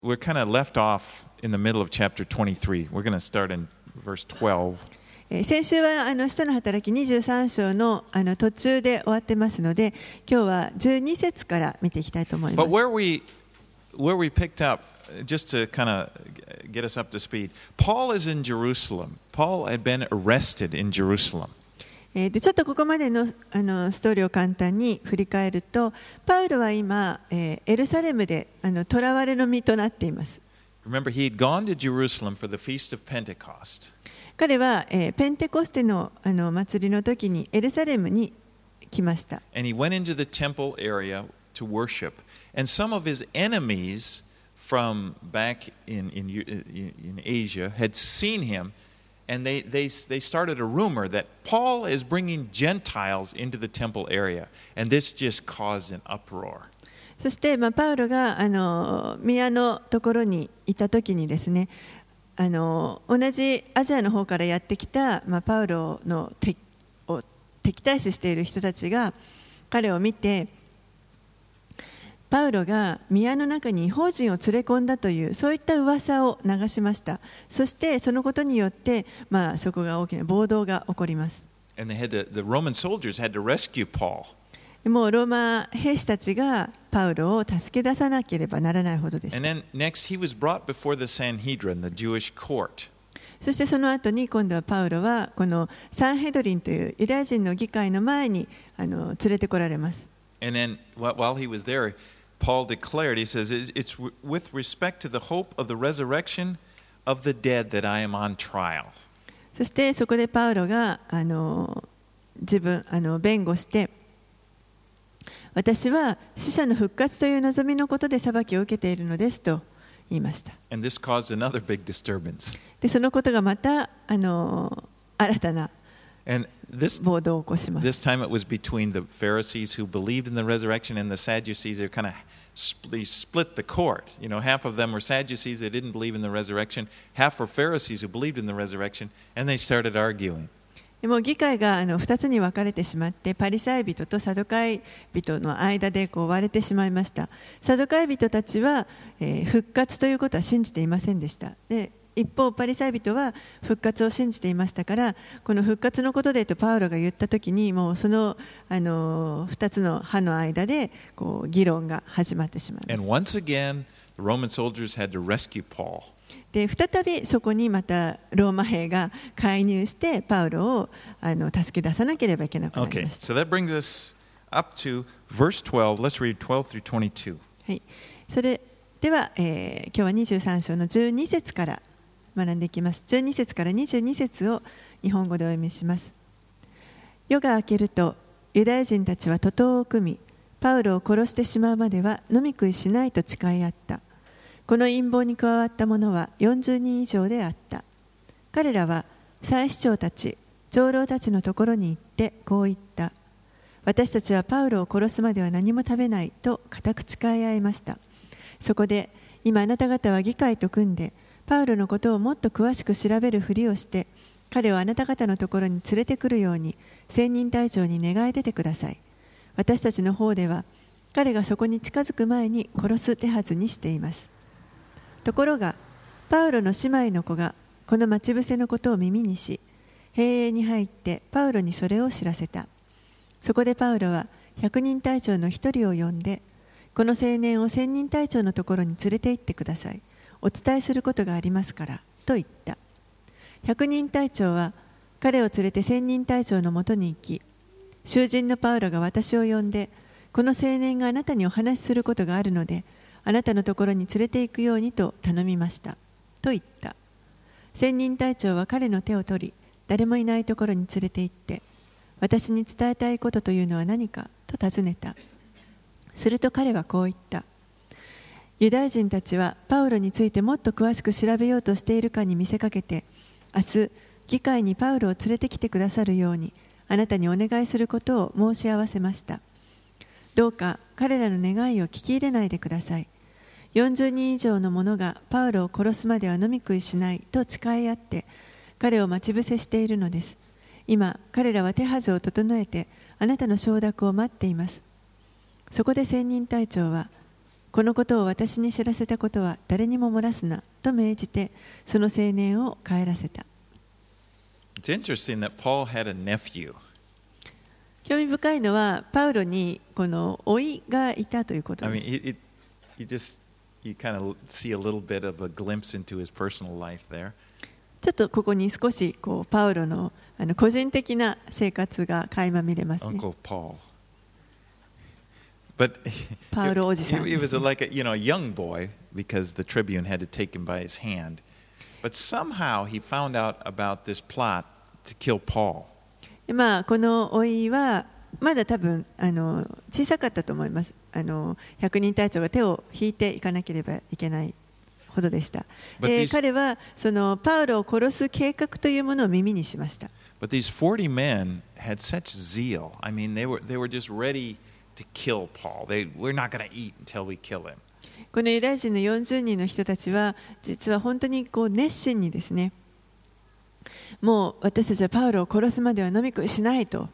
We're kind of left off in the middle of chapter 23. We're going to start in verse 12. 先週は使徒の働き23章の途中で終わってますので、今日は12節から見ていきたいと思います。 But where we picked up, just to kind of get us up to speed, Paul is in Jerusalem. Paul had been arrested in Jerusalem. でちょっとここまでのストーリーを簡単に振り返ると、パウロは今、エルサレムで囚われの身となっています。 Remember, he had gone to Jerusalem for the Feast of Pentecost. 彼は、ペンテコステの祭りの時にエルサレムに来ました。 And he went into the temple area to worship. And some of his enemies from back in Asia had seen him.And they started a rumor that Paul is bringing Gentiles into the temple area, and this just caused an uproar. そして、パウロが宮のところにいた時にですね、同じアジアの方からやってきた、パウロのを敵対視している人たちが彼を見て、パウロが宮の中に異邦人を連れ込んだというそういった噂を流しました。そしてそのことによって、そこが大きな暴動が起こります。 And the Roman soldiers had to rescue Paul. もうローマ兵士たちがパウロを助け出さなければならないほどでした。 And then next he was brought before the Sanhedrin, the Jewish court. そしてその後に今度はパウロはこのサンヘドリンというユダヤ人の議会の前に連れてこられます。 And then while he was there,Paul declared, he says, it's with respect to the hope of the resurrection of the dead that I am on trial. そしてそこでパウロが自分弁護して、私は死者の復活という望みのことで裁きを受けているのですと言いました。 And this caused another big disturbance. でそのことがまた新たな暴動を起こします。 This time it was between the Pharisees who believed in the resurrection and the Sadducees. They kind of split the court. You know, half of them were Sadducees, they didn't believe in the resurrection. Half were Pharisees who believed in the resurrection, and they started arguing. もう議会が2つに分かれてしまって、パリサイ人とサドカイ人の間で割れてしまいました。サドカイ人たちは、復活ということは信じていませんでした。で一方パリサイ人は復活を信じていましたから、この復活のことでとパウロが言ったときに、もうその2つの派の間で議論が始まってしまいます。 And once again, the Roman soldiers had to rescue Paul. で再びそこにまたローマ兵が介入してパウロを助け出さなければいけなくなりました。 Okay, so that brings us up to verse 12. Let's read 12 through 22. はい、それでは、今日は23章の12節から学んでいきます。12節から22節を日本語でお読みします。夜が明けるとユダヤ人たちは徒党を組み、パウロを殺してしまうまでは飲み食いしないと誓い合った。この陰謀に加わった者は40人以上であった。彼らは祭司長たち、長老たちのところに行ってこう言った。私たちはパウロを殺すまでは何も食べないと固く誓い合いました。そこで今あなた方は議会と組んで、パウロのことをもっと詳しく調べるふりをして、彼をあなた方のところに連れてくるように千人隊長に願い出てください。私たちの方では彼がそこに近づく前に殺す手はずにしています。ところがパウロの姉妹の子がこの待ち伏せのことを耳にし、兵営に入ってパウロにそれを知らせた。そこでパウロは100人隊長の一人を呼んで、この青年を1000人隊長のところに連れて行ってください。お伝えすることがありますからと言った。100人隊長は彼を連れて1000人隊長のもとに行き、囚人のパウロが私を呼んで、この青年があなたにお話しすることがあるので、あなたのところに連れて行くようにと頼みましたと言った。1000人隊長は彼の手を取り、誰もいないところに連れて行って、私に伝えたいことというのは何かと尋ねた。すると彼はこう言った。ユダヤ人たちはパウロについてもっと詳しく調べようとしているかに見せかけて、明日議会にパウロを連れてきてくださるようにあなたにお願いすることを申し合わせました。どうか彼らの願いを聞き入れないでください。40人以上の者がパウロを殺すまでは飲み食いしないと誓い合って彼を待ち伏せしているのです。今彼らは手はずを整えてあなたの承諾を待っています。そこで千人隊長はこのことを私に知らせたことは誰にも漏らすなと命じて、その青年を帰らせた。 It's interesting that Paul had a nephew. 興味深いのは、パウロにこの甥がいたということです。 You kind of see a little bit of a glimpse into his personal life there. ちょっとここに少しパウロの個人的な生活が垣間見れますね。 Uncle Paul. But Paoloおじさん。 he was like a young boy because the tribune had to take him by his hand. But somehow he found out about this plot to kill Paul. まあこの甥はまだ多分小さかったと思います。百人隊長が手を引いていかなければいけないほどでした。彼はそのパウロを殺す計画というものを耳にしました。 But these 40 men had such zeal. I mean, they were just ready to kill Paul. We're not going to eat until we kill him. このユダヤ人の40人の人たちは実は本当に熱心にですね、もう私たちはパウロを殺すまでは飲み食いしないと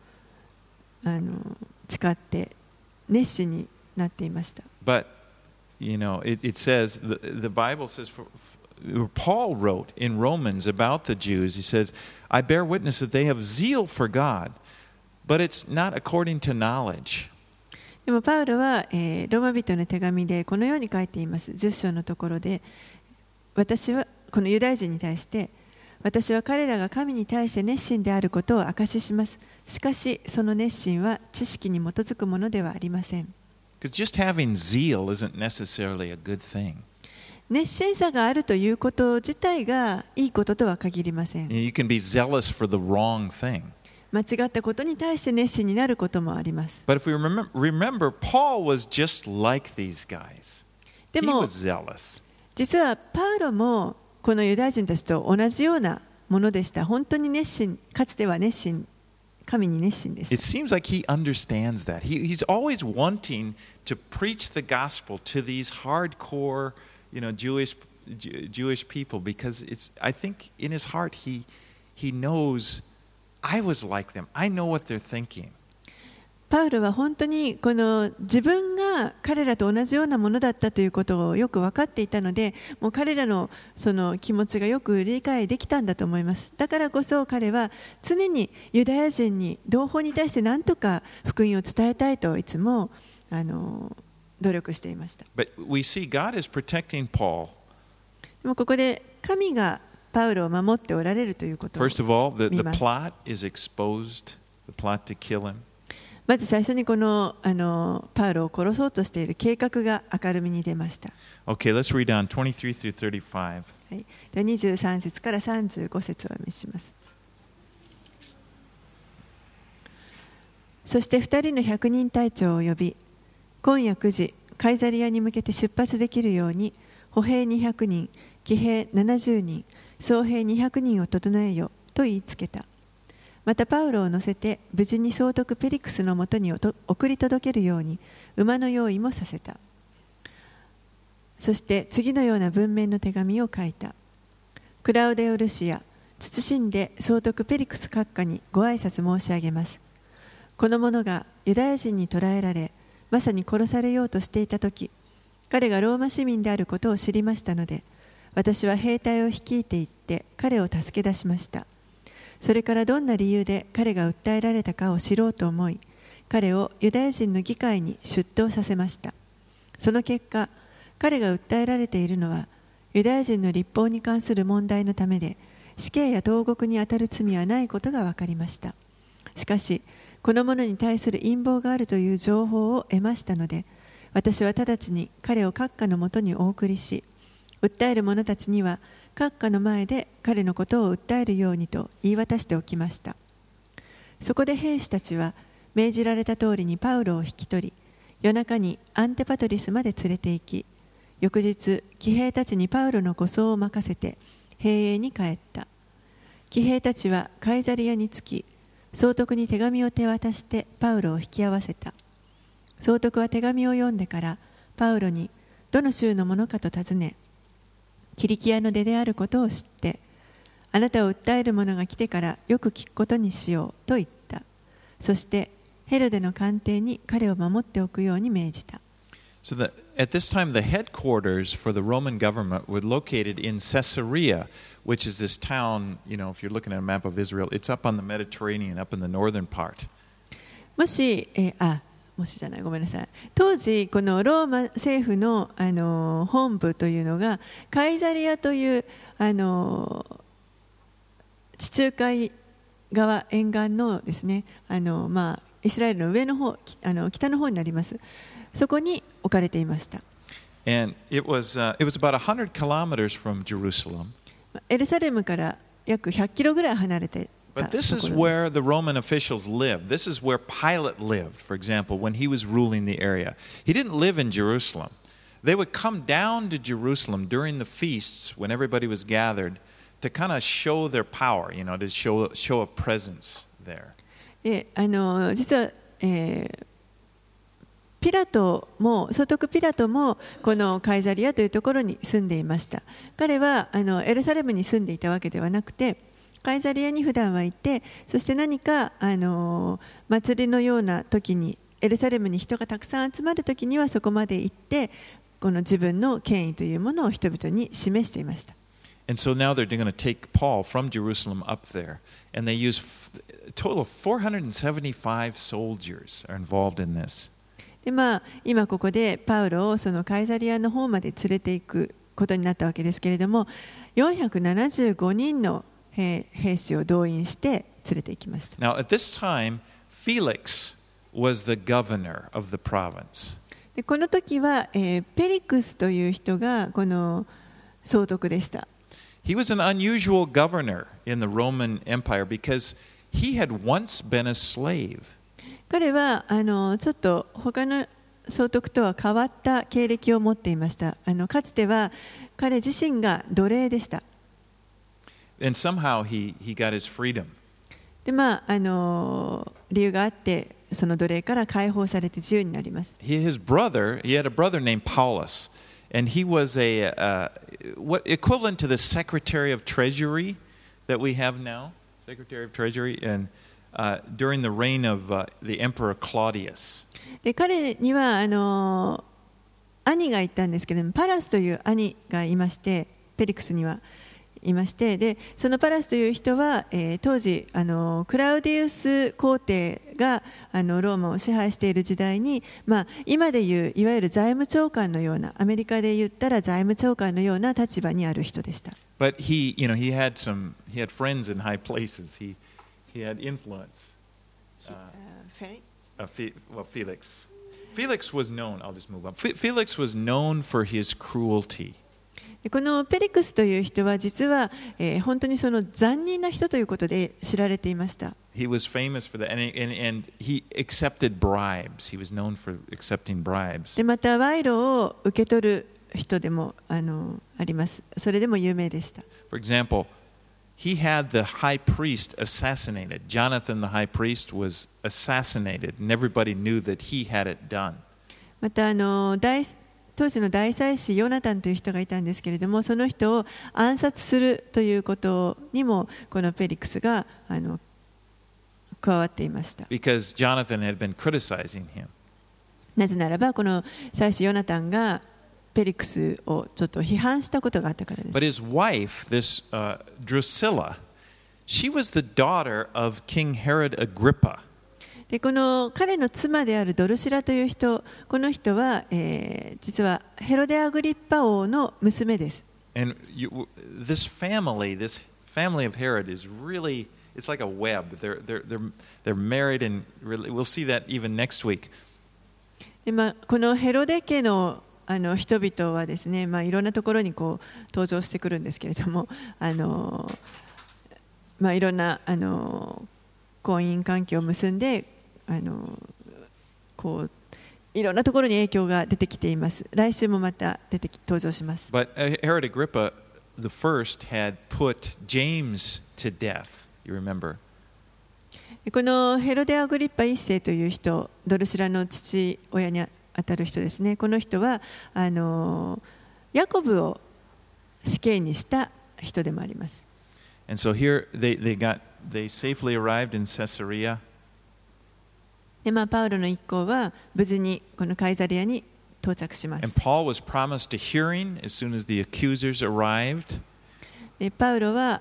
誓って熱心になっていました。 But it says the Bible says Paul wrote in Romans about the Jews. He says, "I bear witness that they have zeal for God, but it's not according to knowledge." でもパウロは、ローマ人の手紙でこのように書いています。10章のところで、私はこのユダヤ人に対して、私は彼らが神に対して熱心であることを証しします。しかしその熱心は知識に基づくものではありません。 Because just having zeal isn't necessarily a good thing. 熱心さがあるということ自体がいいこととは限りません。 You can be zealous for the wrong thing. 間違ったことに対して熱心になることもあります。 But if we remember, Paul was just like these guys. で He も was zealous. 実はパウロもこのユダヤ人たちと同じようなものでした。本当に熱心、かつては熱心、神に熱心です。 It seems like he understands that. He's always wanting to preach the gospel to these hardcore, Jewish people because I think in his heart he knows I was like them. I know what they're thinking. パウロは本当にこの自分が彼らと同じようなものだったということをよく分かっていたので、もう彼らのその気持ちがよく理解できたんだと思います。だからこそ彼は常にユダヤ人に同胞に対して何とか福音を伝えたいといつも努力していました。 But we see God is protecting Paul. でもここで神がパウロを守っておられるということを First of all, the 見ます。 plot is exposed, the plot to kill him. まず最初にこのパウロを殺そうとしている計画が明るみに出ました。 Okay, let's read on 23 through 35. はい、では23節から35節をお読みします。そして2人の百人隊長を呼び、今夜9時、カイザリアに向けて出発できるように、歩兵200人、騎兵70人、総兵200人を整えよと言いつけた。またパウロを乗せて無事に総督ペリクスのもとに送り届けるように馬の用意もさせた。そして次のような文面の手紙を書いた。クラウデオ・ルシア、謹んで総督ペリクス閣下にご挨拶申し上げます。この者がユダヤ人に捕らえられ、まさに殺されようとしていたとき、彼がローマ市民であることを知りましたので、私は兵隊を率いて行って彼を助け出しました。それからどんな理由で彼が訴えられたかを知ろうと思い、彼をユダヤ人の議会に出頭させました。その結果、彼が訴えられているのは、ユダヤ人の立法に関する問題のためで、死刑や投獄にあたる罪はないことが分かりました。しかし、この者に対する陰謀があるという情報を得ましたので、私は直ちに彼を閣下のもとにお送りし、訴える者たちには、閣下の前で彼のことを訴えるようにと言い渡しておきました。そこで兵士たちは命じられた通りにパウロを引き取り、夜中にアンテパトリスまで連れて行き、翌日騎兵たちにパウロの護送を任せて兵営に帰った。騎兵たちはカイザリアに着き、総督に手紙を手渡してパウロを引き合わせた。総督は手紙を読んでからパウロにどの州のものかと尋ね、キリキアの出であることを知って、あなたを訴える者が来てからよく聞くことにしようと言った。そしてヘロデの官邸に彼を守っておくように命じた。 So at this time, the headquarters for the Roman government were located in Caesarea, which is this town, if you're looking at a map of Israel, it's up on the Mediterranean, up in the northern part. もしじゃない、ごめんなさい。当時、このローマ政府の、本部というのが、カイザリアという、地中海側沿岸のですね、イスラエルの上の方、北の方になります。そこに置かれていました。 And it was about 100 kilometers from Jerusalem. エルサレムから約100キロぐらい離れて But this is where the Roman officials lived. This is where Pilate lived, for example, when he was ruling the area. He didn't live in Jerusalem. They would come down to Jerusalem during the feasts when everybody was gathered to kind of show their power, to show a presence there. 実は、総督ピラトもこのカイザリアというところに住んでいました。彼はエルサレムに住んでいたわけではなくて、カイザリアに普段はいて、そして何か祭りのような時にエルサレムに人がたくさん集まる時にはそこまで行って、この自分の権威というものを人々に示していました。 And so now they're going to take Paul from Jerusalem up there, and they use a total of 475 soldiers are involved in this. で今ここでパウロをそのカイザリアの方まで連れていくことになったわけですけれども、475人の兵士を動員して連れて行きました。 Now at this time, Felix was the governor of the province. でこの時は、ペリクスという人がこの総督でした。 He was an unusual governor in the Roman Empire because he had once been a slave. 彼はちょっと他の総督とは変わった経歴を持っていました。かつては彼自身が奴隷でした。 And somehow he got his freedom. で理由があってその奴隷から解放されて自由になります。 He had a brother named Paulus, and he was what equivalent to the Secretary of Treasury that we have now, Secretary of Treasury, and during the reign of the Emperor Claudius. で彼には兄がいたんですけれども、パラスという兄がいまして、ペリクスにはいまして、でそのパラスという人は、当時クラウディウス皇帝がローマを支配している時代に、今でいういわゆる財務長官のような、アメリカで言ったら財務長官のような立場にある人でした。 But he had friends in high places. He had influence. Felix. Felix was known. I'll just move on. Felix was known for his cruelty. このペリクスという人は実は、本当にその残忍な人ということで知られていました。 He was famous for that, and he accepted bribes. He was known for accepting bribes. でまた賄賂を受け取る人でもあります。それでも有名でした。 For example, he had the high priest assassinated. Jonathan, the high priest, was assassinated, and everybody knew that he had it done. また当時の大祭司ヨナタンという人がいたんですけれども、その人を暗殺するということにもこのペリクスが加わっていました。 Because Jonathan had been criticizing him. なぜならばこの祭司ヨナタンがペリクスをちょっと批判したことがあったからです。 But his wife, this Drusilla, she was the daughter of King Herod Agrippa. でこの彼の妻であるドルシラという人、この人は、実はヘロデアグリッパ王の娘です。 And this family of Herod is really, it's like a web. They're married, and really, we'll see that even next week. でこのヘロデ家の人々はですね、いろんなところにこう登場してくるんですけれども、いろんな婚姻関係を結んでこういろんなところに影響が出てきています。来週もまた登場します。 But Herod Agrippa the first had put James to death. You remember? このヘロデアグリッパ一世という人、ドルシラの父親にあたる人ですね。この人はヤコブを死刑にした人でもあります。 And so here they safely arrived in Caesarea. でパウロの一行は無事にこのカイザリアに到着します。 And Paul was promised a hearing as soon as the accusers arrived. でパウロは、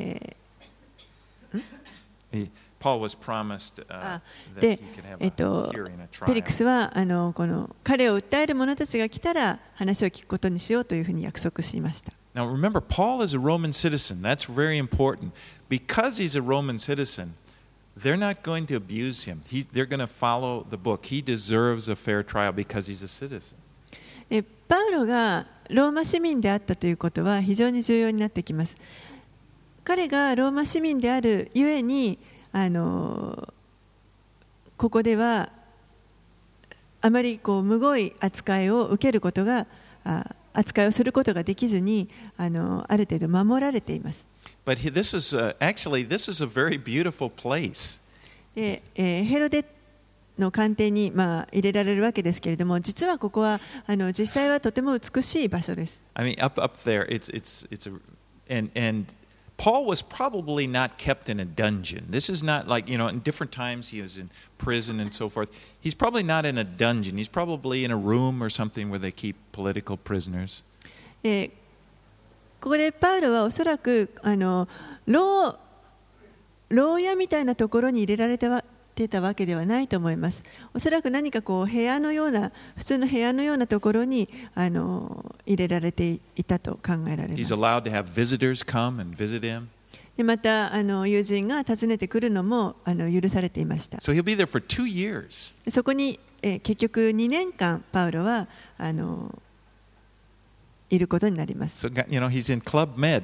Paul was promised that で he could have a hearing, a ペリク trial. スはこの彼を訴える者たちが来たら話を聞くことにしようというふうに約束しました。 Now remember, Paul is a Roman citizen. That's very important. Because he's a Roman citizen, they're not going to abuse him. They're going to follow the book. He deserves a fair trial because he's a citizen. パウロがローマ市民であったということは非常に重要になってきます。彼がローマ市民であるゆえにここではあまりむごい扱いを受けることが扱いをすることができずにある程度守られています。 But this is actually this is a very beautiful place. でヘロデの官邸に入れられるわけですけれども、実はここは実際はとても美しい場所です。 I mean, up there, and Paul was probably not kept in a dungeon. This is not like, in different times he was in prison and so forth. He's probably not in a dungeon. He's probably in a room or something where they keep political prisoners. ここでパウロはおそらく牢屋みたいなところに入れられてたわけではないと思います。おそらく何か部屋のような普通の部屋のようなところに入れられていたと考えられます。 He's allowed to have visitors come and visit him. でまた友人が訪ねてくるのも許されていました。 So he'll be there for 2 years. そこに結局2年間パウロはいることになります。 So he's in Club Med.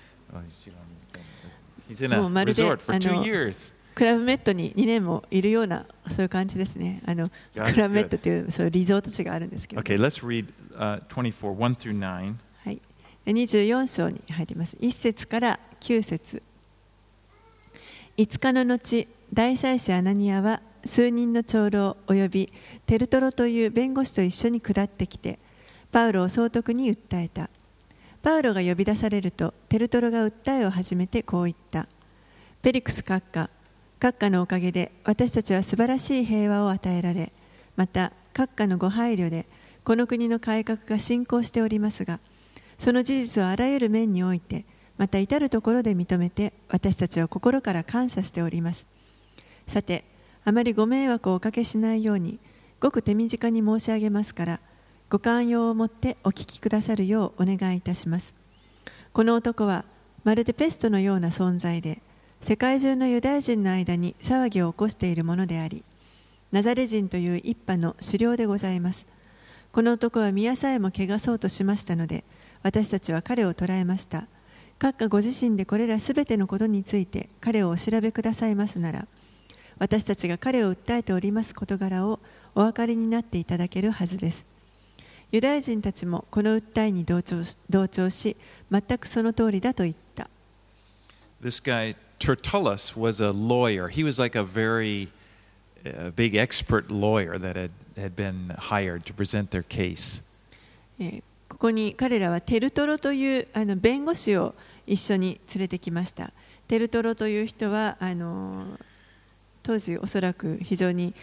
He's in a もうまるで resort for 2 years. クラブメットに2年もいるようなそういう感じですね。クラブメットというそういうリゾート地があるんですけど。 Okay, let's read 24, 1 through 9. はい。24章に入ります。1節から9節。5日の後、大祭司アナニアは数人の長老およびテルトロという弁護士と一緒に下ってきて、パウロを総督に訴えた。パウロが呼び出されると、テルトロが訴えを始めてこう言った。ペリクス閣下、閣下のおかげで私たちは素晴らしい平和を与えられ、また閣下のご配慮でこの国の改革が進行しておりますが、その事実をあらゆる面において、また至るところで認めて私たちは心から感謝しております。さて、あまりご迷惑をおかけしないように、ごく手短に申し上げますから、ご寛容をもってお聞きくださるようお願いいたします。この男はまるでペストのような存在で、世界中のユダヤ人の間に騒ぎを起こしているものであり、ナザレ人という一派の首領でございます。この男は宮さえも汚そうとしましたので、私たちは彼を捕らえました。閣下ご自身でこれらすべてのことについて彼をお調べくださいますなら、私たちが彼を訴えております事柄をお分かりになっていただけるはずです。ユダヤ人たちもこの訴えに同調し、全くその通りだと言った。 This guy Tertullus was a lawyer. He was like a very big expert lawyer that had been hired to present their case. ここに彼らはテルトロという弁護士を一緒に連れてきました。テルトロという人は当時おそらく非常に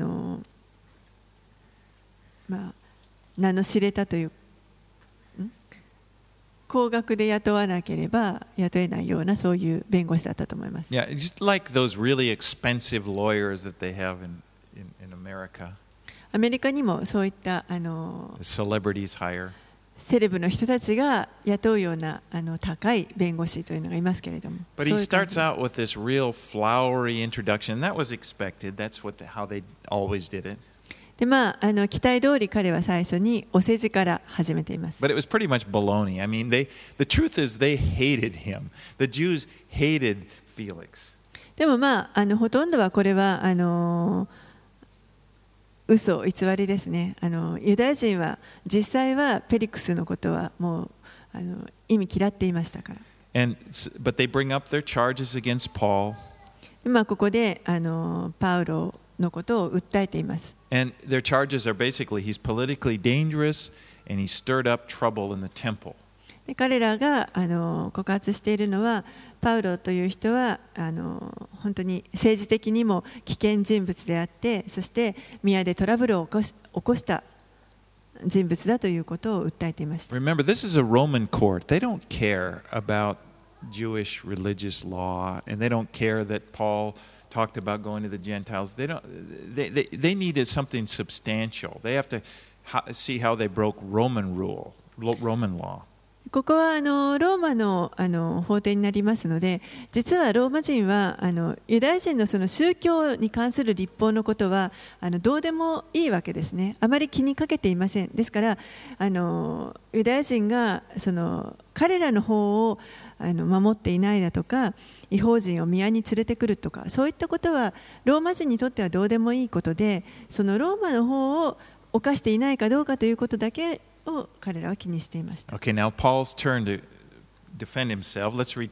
名の知れたという高額で雇わなければ雇えないようなそういう弁護士だったと思います。 Yeah, just like those really expensive lawyers that they have in America. アメリカにもそういった celebrities hire. セレブの人たちが雇うような高い弁護士というのがいますけれども。 But he starts out with this real flowery introduction. That was expected. That's how they always did it. で期待通り彼は最初にお世辞から始めています。 But it was pretty much baloney. I mean, the truth is they hated him. The Jews hated Felix. でもほとんどはこれは嘘偽りですね。ユダヤ人は実際はペリクスのことはもう意味嫌っていましたから。 But they bring up their charges against Paul. でここでパウロのことを訴えています。 And their charges are basically he's politically dangerous and he stirred up trouble in the temple. で彼らが告発しているのはパウロという人は本当に政治的にも危険人物であって、そして宮でトラブルを起こした人物だということを訴えていました。 Remember, this is a Roman court. They don't care about Jewish religious law, and they don't care that Paul talked about going to the Gentiles. They needed something substantial. They have to see how they broke Roman law. ここはローマの法廷になりますので、実はローマ人はユダヤ人のその宗教に関する立法のことはどうでもいいわけですね。あまり気にかけていません。ですからユダヤ人が彼らの法を守っていないだとか、異邦人を宮に連れてくるとか、そういったことはローマ人にとってはどうでもいいことで、そのローマの法を犯していないかどうかということだけを彼らは気にしていました。 Okay, now Paul's turn to defend himself. Let's read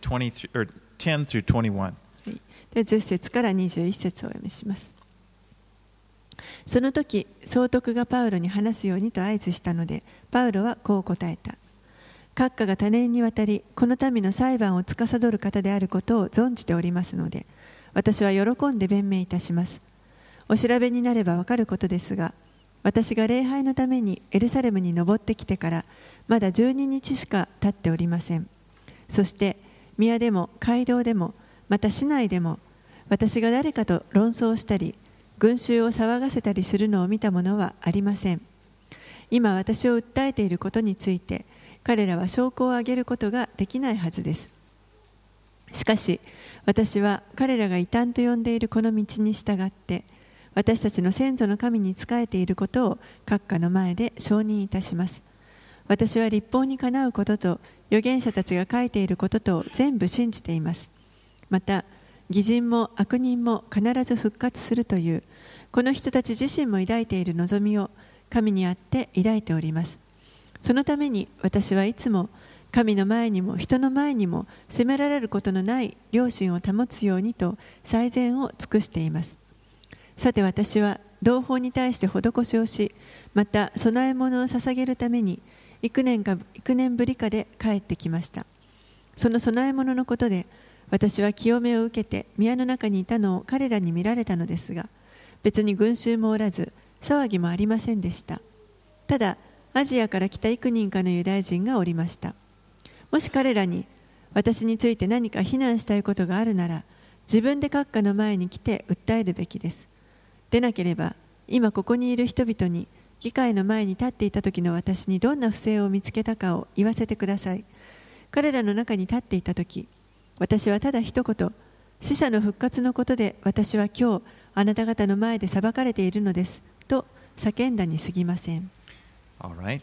10 through 21. で10節から21節をお読みします。その時、総督がパウロに話すようにと合図したので、パウロはこう答えた。閣下が多年にわたりこの民の裁判を司る方であることを存じておりますので、私は喜んで弁明いたします。お調べになればわかることですが、私が礼拝のためにエルサレムに登ってきてからまだ12日しか経っておりません。そして宮でも街道でもまた市内でも私が誰かと論争したり群衆を騒がせたりするのを見たものはありません。今私を訴えていることについて彼らは証拠を挙げることができないはずです。しかし私は彼らが異端と呼んでいるこの道に従って私たちの先祖の神に仕えていることを閣下の前で承認いたします。私は律法にかなうことと預言者たちが書いていることと全部信じています。また義人も悪人も必ず復活するというこの人たち自身も抱いている望みを神にあって抱いております。そのために私はいつも神の前にも人の前にも責められることのない良心を保つようにと最善を尽くしています。さて私は同胞に対して施しをし、また供え物を捧げるために幾年ぶりかで帰ってきました。その供え物のことで私は清めを受けて宮の中にいたのを彼らに見られたのですが、別に群衆もおらず騒ぎもありませんでした。ただアジアから来た幾人かのユダヤ人がおりました。もし彼らに私について何か非難したいことがあるなら、自分で閣下の前に来て訴えるべきです。でなければ、今ここにいる人々に議会の前に立っていた時の私にどんな不正を見つけたかを言わせてください。彼らの中に立っていた時、私はただ一言、死者の復活のことで私は今日あなた方の前で裁かれているのですと叫んだに過ぎません。 All right.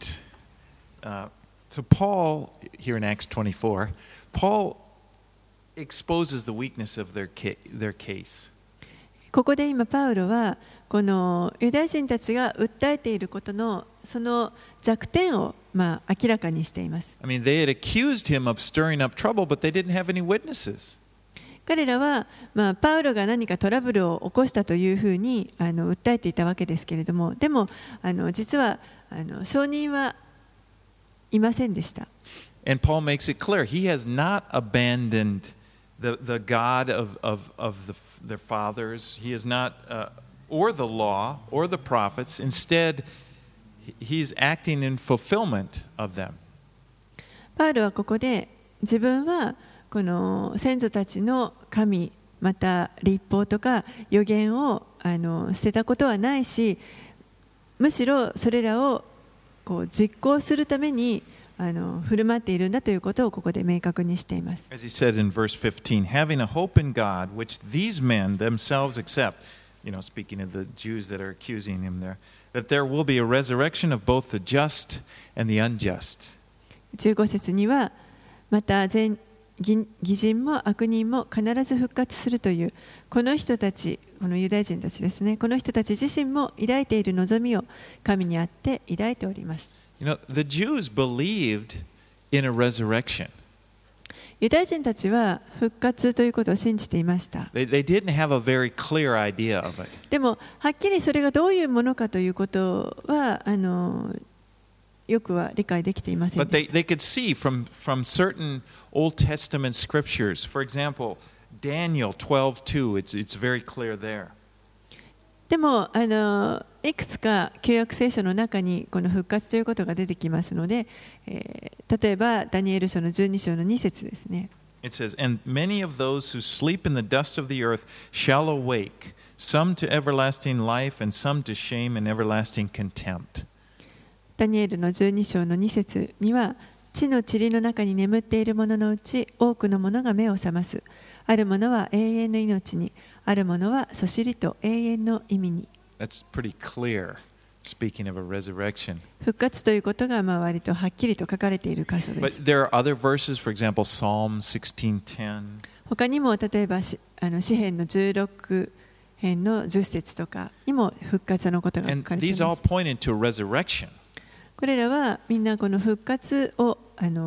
So Paul, here in Acts 24, Paul exposes the weakness of their case. ここで今パウロはこのユダヤ人たちが訴えていることのその弱点を明らかにしています。 I mean, they had accused him of stirring up trouble, but they didn't have any witnesses. 彼らはパウロが何かトラブルを起こしたというふうに訴えていたわけですけれども、でも実は証人はいませんでした。 And Paul makes it clear he has not abandoned the God of their fathers. He is not, or the law, or the prophets. Instead, he's acting in fulfillment of them. パウロはここで自分はこの先祖たちの神、また律法とか預言を捨てたことはないし、むしろそれらを実行するために振る舞っているんだということをここで明確にしています。 As he said in verse 15, having a hope in God, which these men themselves accept, speaking of the Jews that are accusing him there, that there will be a resurrection of both the just and the unjust. 15節には、また義人も悪人も必ず復活するという、この人たち、このユダヤ人たちですね、この人たち自身も抱いている望みを神にあって抱いております。 The Jews believed in a resurrection. ユダヤ人たちは復活ということを信じていました。 They didn't have a very clear idea of it. でも、はっきりそれがどういうものかということはよくは理解できていません But でした。 they could see from certain Old Testament scriptures. For example, Daniel 12:2, it's very clear there. でもいくつか旧約聖書の中にこの復活ということが出てきますので、例えばダニエル書の12章の2節ですね。 It says, And many of those who sleep in the dust of the earth shall awake, some to everlasting life, and some to shame and everlasting contempt. ダニエルの12章の2節には、地の塵の中に眠っている者のうち多くの者が目を覚ます。ある者は永遠の命に、ある者はそしりと永遠の意味に。 That's pretty clear, speaking of a resurrection. 復活ということが割とはっきりと書かれている箇所で But す。 there are other verses, for example, Psalm 16:10. 他にも例えば詩編の16編の10節とかにも復活のことが書 And かれてい these ま all す。 point into a resurrection. これらはみんなこの復活を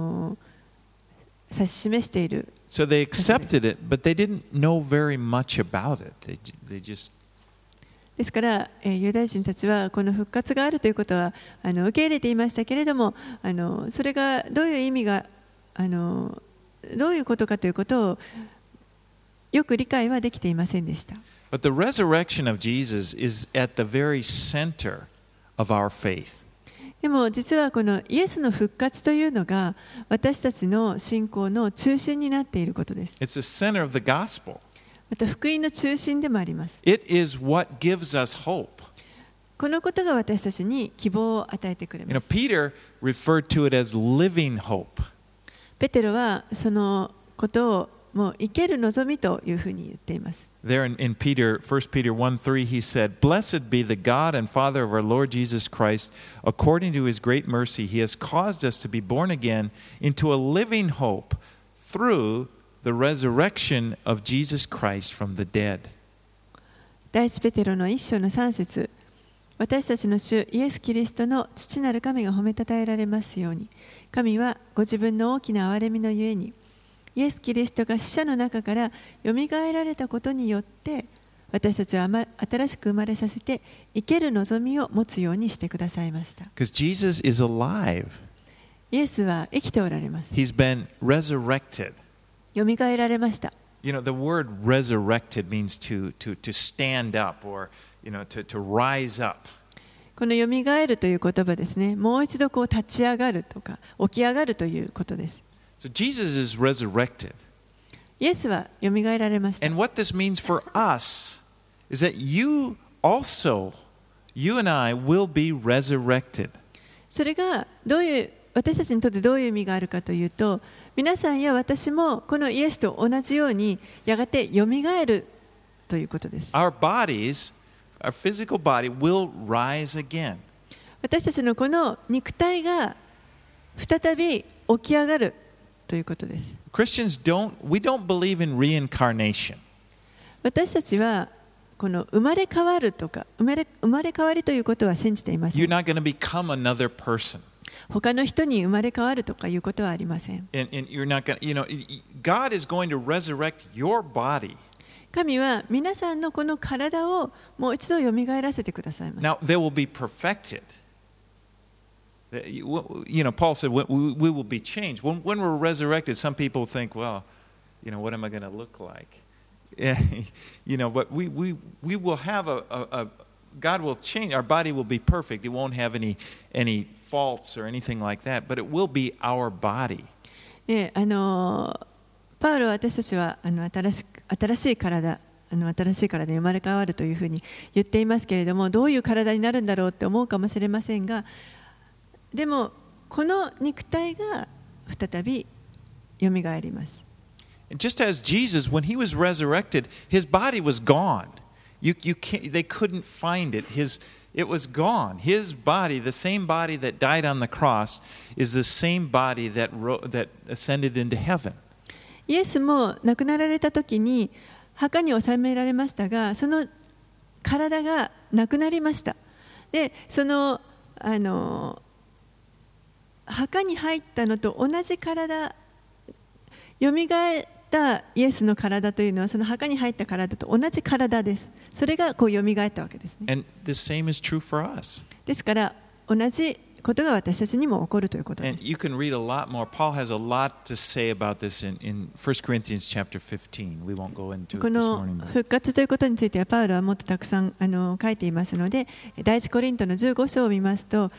指し示している。 So they accepted it, but they didn't know very much about it. They just ですから、ユダヤ人たちはこの復活があるということは受け入れていましたけれども、それがどういう意味がどういうことかということをよく理解はできていませんでした。 But the resurrection of Jesus is at the very center of our faith. でも実はこのイエスの復活というのが私たちの信仰の中心になっていることです。 It's the center of the gospel. また福音の中心でもあります。 It is what gives us hope. このことが私たちに希望を与えてくれます。 Peter referred to it as living hope. ペテロはそのことをもう生ける望みというふうに言っています。 There in Peter, 1 Peter 1:3, he said, Blessed be the God and Father of our Lord Jesus Christ. According to his great mercy, he has caused us to be born again into a living hope through the resurrection of Jesus Christ from the dead. 第一ペテロの1章の3節、私たちの主イエス・キリストの父なる神が褒めたたえられますように。神はご自分の大きな憐れみのゆえに、イエス・キリストが死者の中からよみがえられたことによって、私たちは新しく生まれさせて生ける望みを持つようにしてくださいました。 Because Jesus is alive. イエスは生きておられます。 He's been resurrected. よみがえられました。 You know, the word resurrected means to stand up or, to rise up. このよみがえるという言葉ですね。もう一度立ち上がるとか起き上がるということです。 So Jesus is resurrected. イエスはよみがえられました。 And what this means for us is that you and I will be resurrected. それが私たちにとってどういう意味があるかというと、皆さんや私もこのイエスと同じようにやがてよみがえるということです。 Our bodies, our physical body will rise again. 私たちのこの肉体が再び起き上がるということです。 Christians we don't believe in reincarnation. 私たちはこの生まれ変わるとか生まれ変わりということは信じていませ You're ん。 not going to become another person. 他の人に生まれ変わるとかいうことはありません。 And you're not going to, God is going to resurrect your body. 神は皆さんのこの体をもう一度よみがえらせてくださいます。 Now, they will be perfected. Paul said we will be changed. When we're resurrected, some people think, well, what am I going to look like? But we will have God will change. Our body will be perfect. It won't have any faults or anything like that, but it will be our body. パウロは私たちは新しい体で生まれ変わるというふうに言っていますけれども、どういう体になるんだろうって思うかもしれませんが、でもこの肉体が再びよみがえります。 Just as Jesus, when he was resurrected, his body was gone. They couldn't find it. It was gone. His body, the same body that died on the cross, is the same body that ascended into heaven. イエスも亡くなられた時に墓に納められましたが、その体がなくなりました。で、その墓に入ったのと同じ体、よみがえったイエスの体というのはその墓に入った体と同じ体です。それがよみがえったわけですね。 And the same is true for us. ですから同じことが私たちにも起こるということで And す。 you can read a lot more. Paul has a lot to say about this in 1 Corinthians chapter 15. We won't go into こ it this の morning. But 復活ということについてはパウロはもっとたくさん書いていますので、第一コリントの15章を見ますと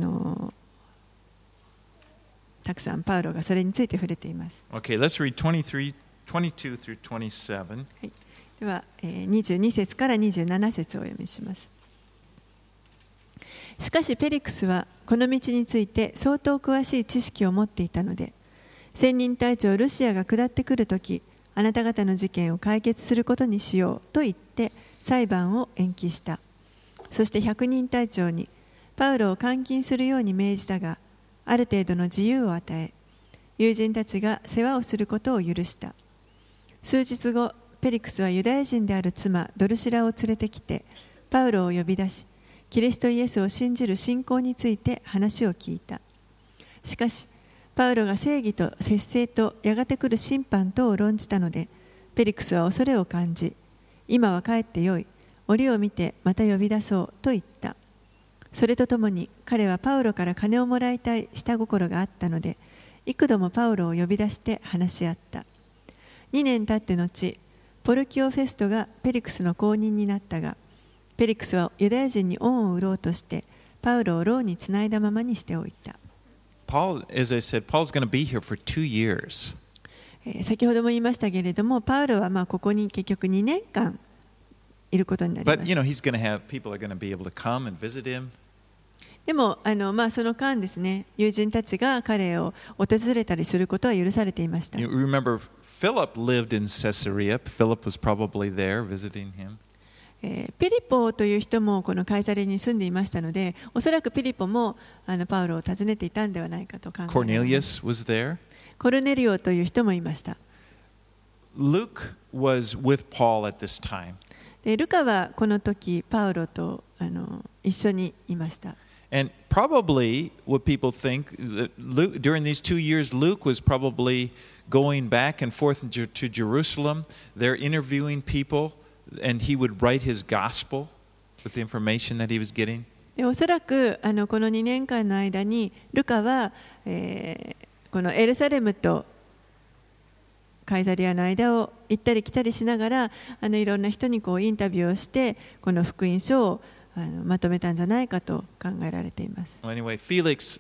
たくさんパウロがそれについて触れています。 Okay, let's read 22 through 27. では、22節から27節をお読みします。しかしペリクスはこの道について相当詳しい知識を持っていたので、千人隊長ルシアが下ってくるとき、あなた方の事件を解決することにしようと言って裁判を延期した。そして百人隊長にパウロを監禁するように命じたが、ある程度の自由を与え、友人たちが世話をすることを許した。数日後、ペリクスはユダヤ人である妻ドルシラを連れてきて、パウロを呼び出し、キリストイエスを信じる信仰について話を聞いた。しかし、パウロが正義と節制とやがて来る審判とを論じたので、ペリクスは恐れを感じ、今は帰ってよい、折を見てまた呼び出そうと言った。それとともに彼はパウロから金をもらいたい下心があったので、幾度もパウロを呼び出して話し合った。2年経って後、ポルキオ・フェストがペリクスの後任になったが、ペリクスはユダヤ人に恩を売ろうとして、パウロを牢につないだままにしておいた。 Paul, as I said, Paul's going to be here for 2 years. 先ほども言いましたけれども、パウロはここに結局2年間いることになります。 But, you know, he's going to have people are going to be able to come and visit him. でもその間ですね、友人たちが彼を訪れたりすることは許されていました。 You remember Philip lived in Caesarea. Philip was probably there visiting him. ピリポという人もこのカイサレに住んでいましたので、おそらくピリポもパウロを訪ねていたんではないかと考えられます。 Cornelius was there. コルネリオという人もいました。 Luke was with Paul at this time. でルカはこの時パウロと一緒にいました。 And probably what people think that Luke, during these 2 years, Luke was probably going back and forth to Jerusalem. They're interviewing people, and he would write his gospel with the information that he was getting. でおそらくこの2年間の間にルカは、このエルサレムとカイサリアの間を行ったり来たりしながらいろんな人にインタビューをしてこの福音書をまとめたんじゃないかと考えられています。 Anyway, Felix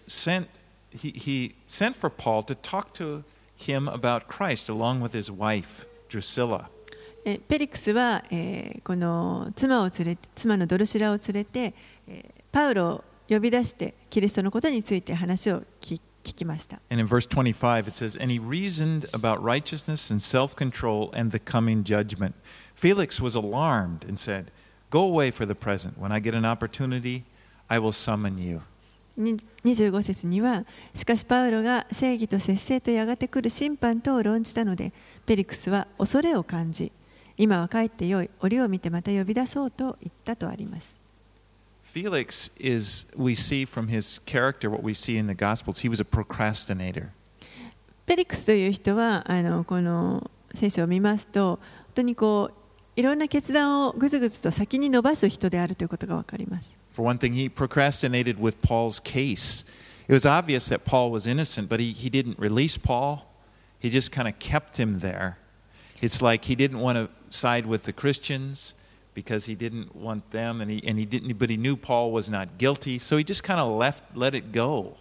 he sent for Paul to talk to him about Christ along with his wife, Drusilla. ペリクスは、この妻のドルシラを連れて、パウロを呼び出してキリストのことについて話を聞きました。 And in verse 25 it says, And he reasoned about righteousness and self-control and the coming judgment. Felix was alarmed and said, Go away for the present. When I get an opportunity, I will summon you. 25節には、しかしパウロが正義と節制とやがて来る審判とを論じたので、ペリクスは恐れを感じ、今は帰ってよい、折を見てまた呼び出そうと言ったとあります。 Felix is, we see from his character, what we see in the Gospels, he was a procrastinator. ペリクスという人はこの聖書を見ますと、本当にいろんな決断をぐずぐずと先に伸ばす人であるということがわかります。 For one thing, he procrastinated with Paul's case. It was obvious that Paul was innocent, but he didn't release Paul. He just kind of kept him there. It's like he didn't want to side with the Christians because he didn't want them, and he didn't, but he knew Paul was not guilty, so he just kind of let it go.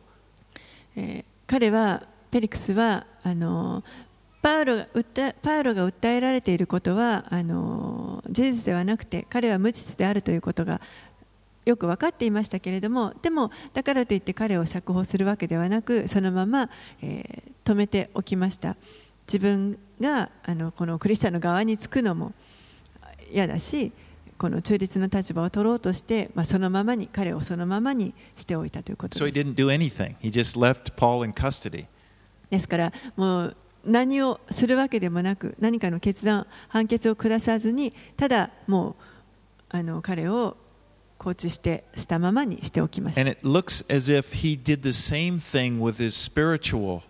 ペリクスはパウロが訴えられていることは事実ではなくて、彼は無実であるということがよく分かっていましたけれども、でもだからといって彼を釈放するわけではなく、そのまま、止めておきました。自分がこのクリスチャンの側につくのも嫌だし、この中立の立場を取ろうとして、そのままに彼をそのままにしておいたということです。 So he didn't do anything. He just left Paul in custody. ですからもう何をするわけでもなく、何かの判決を下さずに、ただもう彼を拘置したままにしておきました。 And it looks as if he did the same thing with his spiritual.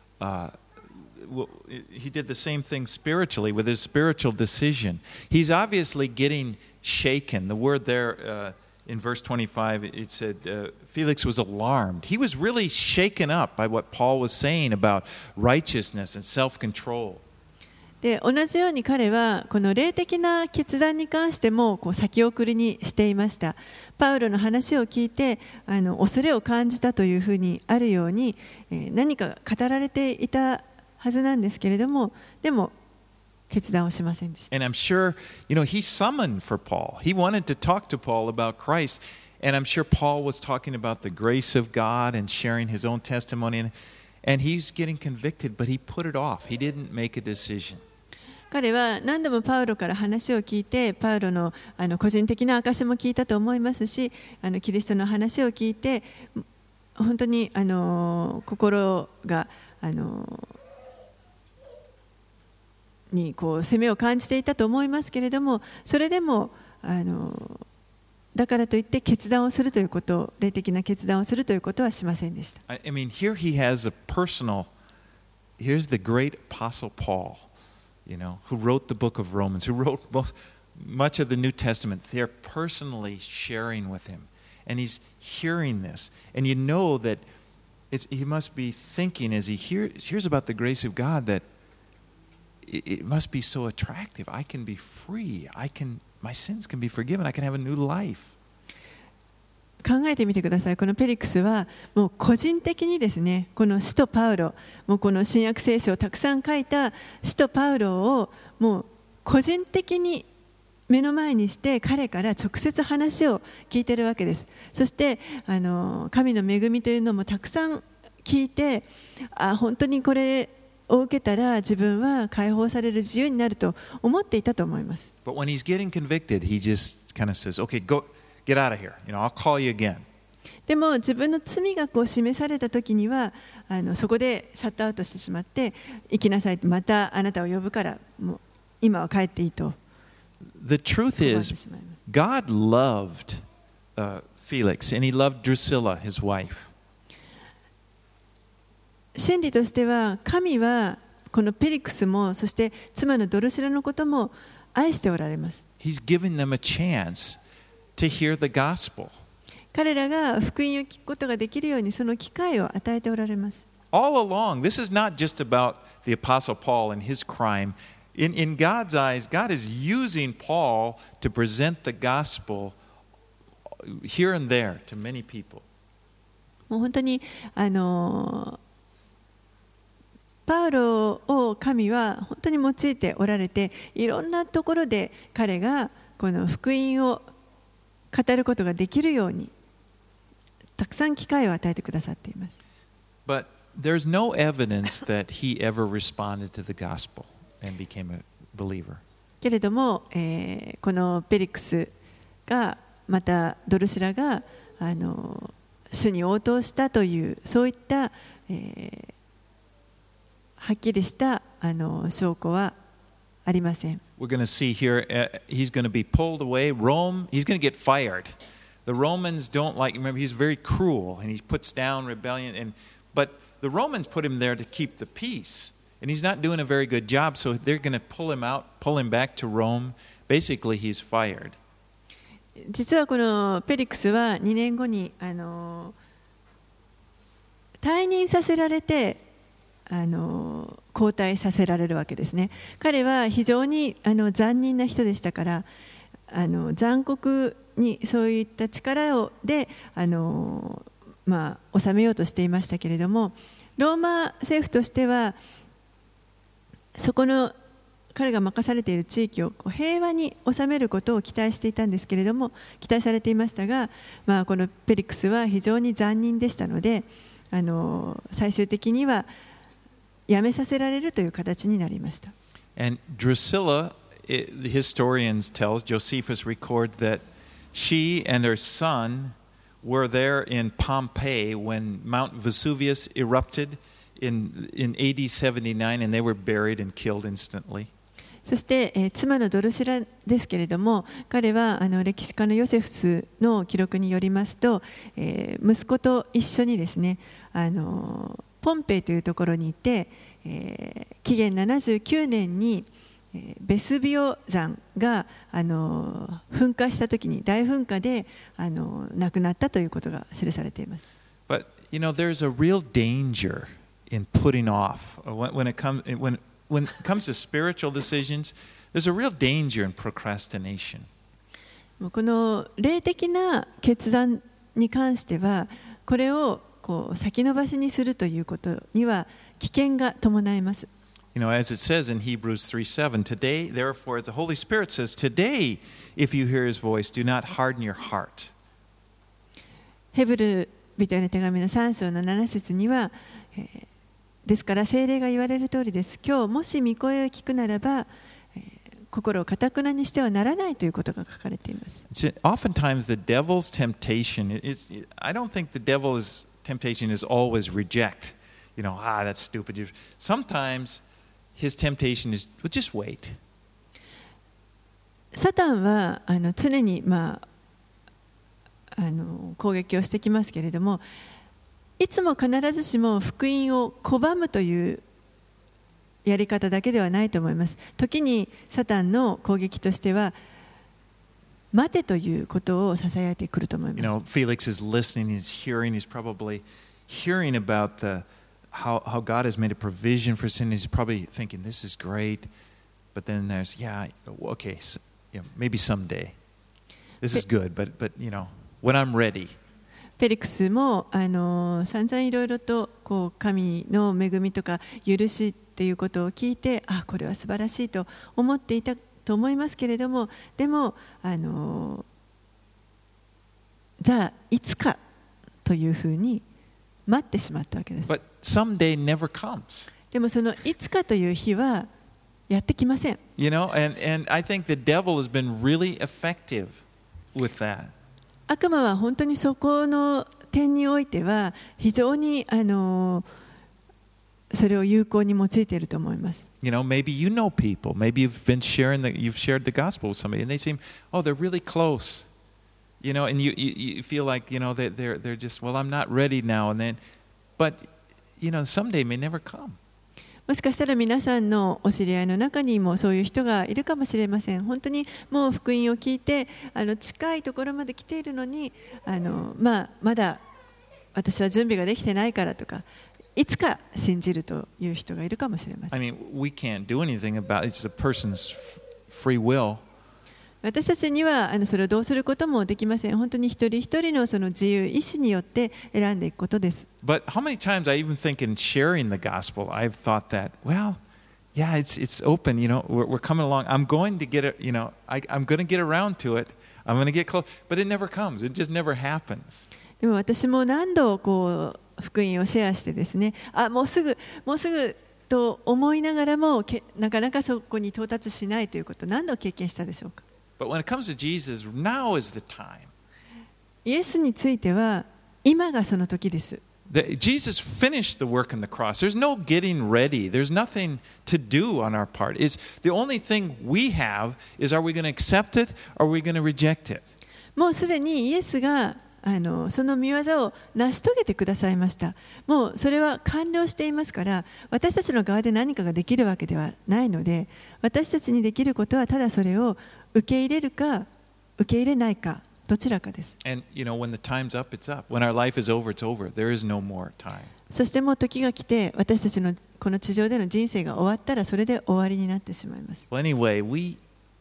He did the same thing spiritually with his spiritual decision. He's obviously getting shaken. The word there in verse 25, it said Felix was alarmed. He was really shaken up by what Paul was saying about righteousness and self-control. で同じように彼はこの霊的な決断に関してもこう先送りにしていました。パウロの話を聞いて恐れを感じたというふうにあるように、何か語られていたはずなんですけれども、でも決断をしませんでした。 And I'm sure, he summoned for Paul. He wanted to talk to Paul about Christ. And I'm sure Paul was talking about the grace of God and sharing his own testimony. And he's getting convicted, but he put it off. He didn't make a decision. 彼は何度もパウロから話を聞いて、パウロの個人的な証も聞いたと思いますし、キリストの話を聞いて、本当に心がにこう責めを感じていたと思いますけれども、それでもだからといって決断をするということ、霊的な決断をするということはしませんでした。 I mean, here he has a personal, here's the great apostle Paul, who wrote the book of Romans, who wrote much of the New Testament. They're personally sharing with him. And he's hearing this. And you know that he must be thinking as he hears about the grace of God that it must be so attractive. I can be free. My sins can be forgiven. I can have a new life. 考えてみてください。このペリクスはもう個人的にですね、この使徒パウロ、もうこの新約聖書をたくさん書いた使徒パウロをもう個人的に目の前にして彼から直接話を聞いているわけです。そして神の恵みというのもたくさん聞いて、本当にこれを受けたら自分は解放される自由になると思っていたと思います。 But when he's getting convicted, he just kind of says, "Okay, get out of here. I'll call you again." でも自分の罪がこう示された時にはそこでシャットアウトしてしまって、行きなさい、またあなたを呼ぶからもう今は帰っていいと。 The truth is, God loved Felix, and he loved Drusilla, his wife. 真理としては神はこのペリクスもそして妻のドルシラのことも愛しておられます。 He's given them a chance to hear the gospel. 彼らが福音を聞くことができるようにその機会を与えておられます。 All along, this is not just about the Apostle Paul and his crime. In God's eyes, God is using Paul to present the gospel here and there to many people. もう本当にパウロを神は本当に用いておられて、いろんなところで彼がこの福音を語ることができるようにたくさん機会を与えてくださっています。 But there's no evidence that he ever responded to the gospel and became a believer. けれども、このペリクスがまたドルシラが主に応答したというそういった、はっきりした証拠はありません。 We're going to see here, he's going to be pulled away. Rome, he's going to get fired. The Romans don't like, remember, he's very cruel and he puts down rebellion. But the Romans put him there to keep the peace. And he's not doing a very good job, so they're going to pull him back to Rome. Basically, he's fired. 実はこのペリクスは2年後に退任させられて交代させられるわけですね。彼は非常に残忍な人でしたから残酷にそういった力で収めようとしていましたけれども、ローマ政府としてはそこの彼が任されている地域を平和に収めることを期待していたんですけれども、期待されていましたが、このペリクスは非常に残忍でしたので最終的には辞めさせられるという形になりました。 And Drusilla, the historians tells, Josephus records that she and her son were there in Pompeii when Mount Vesuvius erupted in AD 79 and they were buried and killed instantly. そして、妻のドルシラですけれども、彼は歴史家のヨセフスの記録によりますと、息子と一緒にですねポンペイというところにいて、紀元79年に、 ベスビオ山が噴火したときに大噴火で亡くなったということが記されています。 But there's a real danger in putting off when it comes to spiritual decisions. There's a real danger in procrastination. この霊的な決断に関しては、これを先延ばしにするということには危険が伴います。 As it says in Hebrews 3:7, today, therefore, as the Holy Spirit says, today, if you hear His voice, do not harden your heart. ヘブル人への手紙の3章の7節には、ですから聖霊が言われる通りです。今日もし御声を聞くならば、心を堅くなにしてはならないということが書かれています。 Oftentimes, the devil's temptation, I don't think the devil's temptation is always reject. That's stupid. Sometimes his temptation is just wait. サタンは常に、攻撃をしてきますけれども、いつも必ずしも福音を拒むというやり方だけではないと思います。時にサタンの攻撃としては待てということをささやいてくると思います。 Felix is listening, he's probably hearing about how God has made a provision for sin. He's probably thinking, this is great. But then there's, maybe someday. This is good, but when I'm ready. フェリックスも散々いろいろと神の恵みとか許しっていうことを聞いて、これは素晴らしいと思っていたと思いますけれども、でもじゃあいつかというふうに待ってしまったわけです。 But someday never comes. でもそのいつかという日はやってきません。 And I think the devil has been really effective with that. 悪魔は本当にそこの点においては非常にそれを有効に用いていると思います。 Maybe you know people, maybe you've shared the gospel with somebody, and they seem, they're really close. And you feel like, they're just, well, I'm not ready now, and then, but someday may never come. もしかしたら皆さんのお知り合いの中にもそういう人がいるかもしれません。本当にもう福音を聞いて近いところまで来ているのにまだ私は準備ができてないからとか、いつか信じるという人がいるかもしれません。 I mean, we can't do anything about it. It's the person's free will. 私たちにはそれをどうすることもできません。本当に一人一人のその自由意志によって選んでいくことです。 But how many times I even think in sharing the gospel, I've thought that, well, yeah, it's open. We're coming along. I'm going to get it. I'm going to get around to it. I'm going to get close, but it never comes. It just never happens. でも私も何度福音をシェアしてですね、もうすぐと思いながらもなかなかそこに到達しないということを何度経験したでしょうか。 But when it comes to Jesus, now is the time. イエスについては今がその時です。 Jesus finished the work on the cross. There's no getting ready. There's nothing to do on our part. The only thing we have is, are we going to accept it or are we going to reject it? もうすでにイエスがその御業を成し遂げてくださいました。もうそれは完了していますから、私たちの側で何かができるわけではないので、私たちにできることはただそれを受け入れるか受け入れないか、どちらかです。 And when the time's up, it's up. When our life is over, it's over. There is no more time. そしてもう時が来て、私たちのこの地上での人生が終わったらそれで終わりになってしまいます。 Well, anyway, we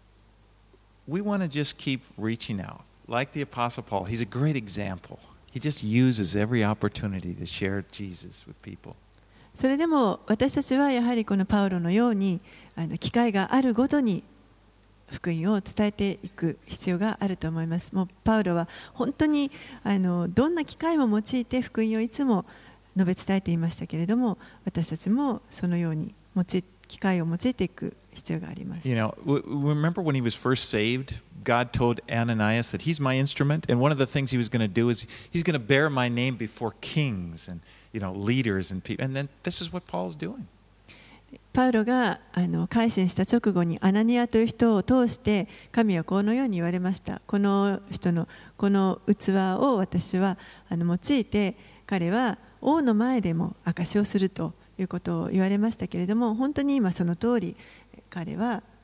want to just keep reaching out. Like the Apostle Paul, he's a great example. He just uses every opportunity to share Jesus with people. それでも私たちはやはりこのパウロのように機会があるごとに福音を伝えていく必要があると思います。もうパウロは本当にどんな機会も用いて福音をいつも述べ伝えていましたけれども、私たちもそのように機会を用いていく必要があります。 Remember when he was first saved, God told Ananias that he's my instrument, and one of the things he was going to do is he's going to bear my name before kings and leaders and people. And then this is what Paul's doing. パウロが改心した直後にアナニアという人を通して神はこのように言われました。この人のこの器を私は用いて、彼は王の前でも証しをするということを言われましたけれども、本当に今その通り彼は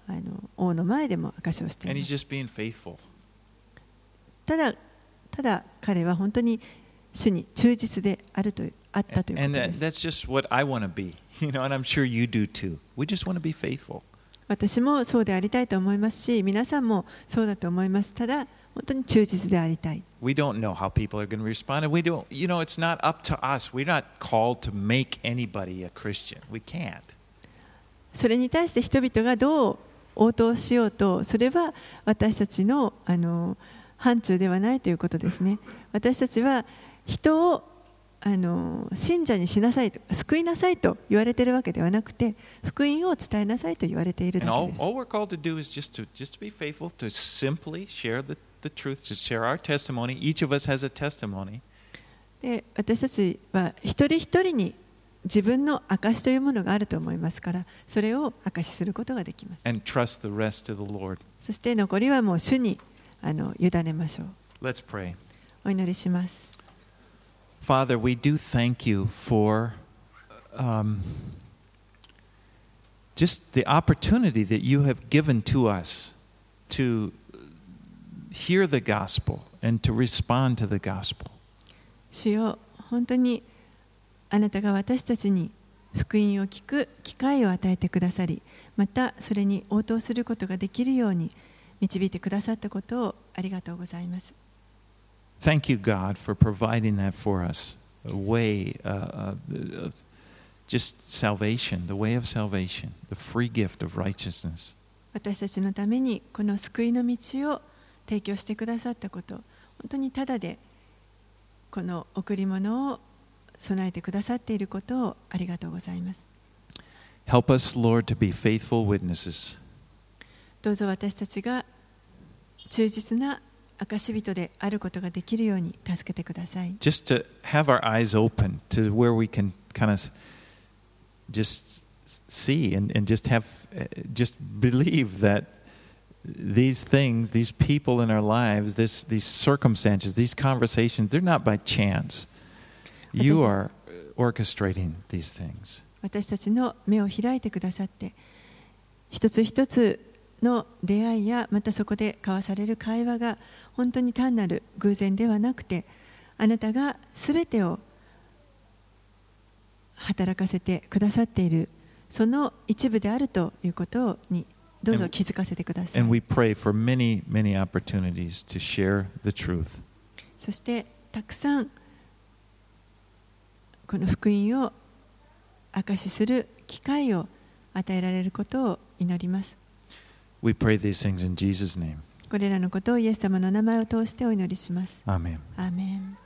王の前でも証しをしてい And ま he's す。 just being faithful. ただ彼は本当に主に忠実であったということ And です。 that's just what I want to be. And I'm sure you do too. We just want to be faithful. 私もそうでありたいと思いますし、皆さんもそうだと思います。ただ本当に忠実でありたい。 We don't know how people are going to respond. And we don't, it's not up to us. We're not called to make anybody a Christian. We can't. それに対して人々がどう応答しようと、それは私たちの範疇ではないということですね。私たちは人を信者にしなさいと、救いなさいと言われているわけではなくて、福音を伝えなさいと言われているだ And けです。 all we're called to do is just to be faithful, to simply share the truth, to share our testimony. Each of us has a testimony. で、私たちは一人一人に自分の証というものがあると思いますから、それを証しすることができます。 And trust the rest to the Lord. そして残りはもう主に委ねましょう。 Let's pray. お祈りします。 Father, we do thank you for just the opportunity that you have given to us to hear the gospel and to respond to the gospel. 主よ、本当にあなたが私たちに福音を聞く機会を与えてくださり、またそれに応答することができるように導いてくださったことをありがとうございます。 Thank you, God, for providing that for us. A way, just salvation, the way of salvation, the free gift of righteousness. 私たちのためにこの救いの道を提供してくださったこと、本当にただでこの贈り物を備えてくださっていることをありがとうございます。 Help us, Lord, to be faithful witnesses. どうぞ私たちが忠実な証人であることができるように助けてください。 Just to have our eyes open to where we can kind of just see and just believe that these things, these people in our lives, these circumstances, these conversations, they're not by chance. You are orchestrating these things. 私たちの目を開いてくださって、一つ一つの出会いやまたそこで交わされる会話が本当に単なる偶然ではなくて、あなたがすべてを働かせてくださっているその一部であるということにどうぞ気づかせてください。 And we pray for many, many opportunities to share the truth. そしてたくさんこの福音を証しする機会を与えられることを祈ります。 We pray these things in Jesus' name. これらのことをイエス様の名前を通してお祈りします。 Amen. アーメン。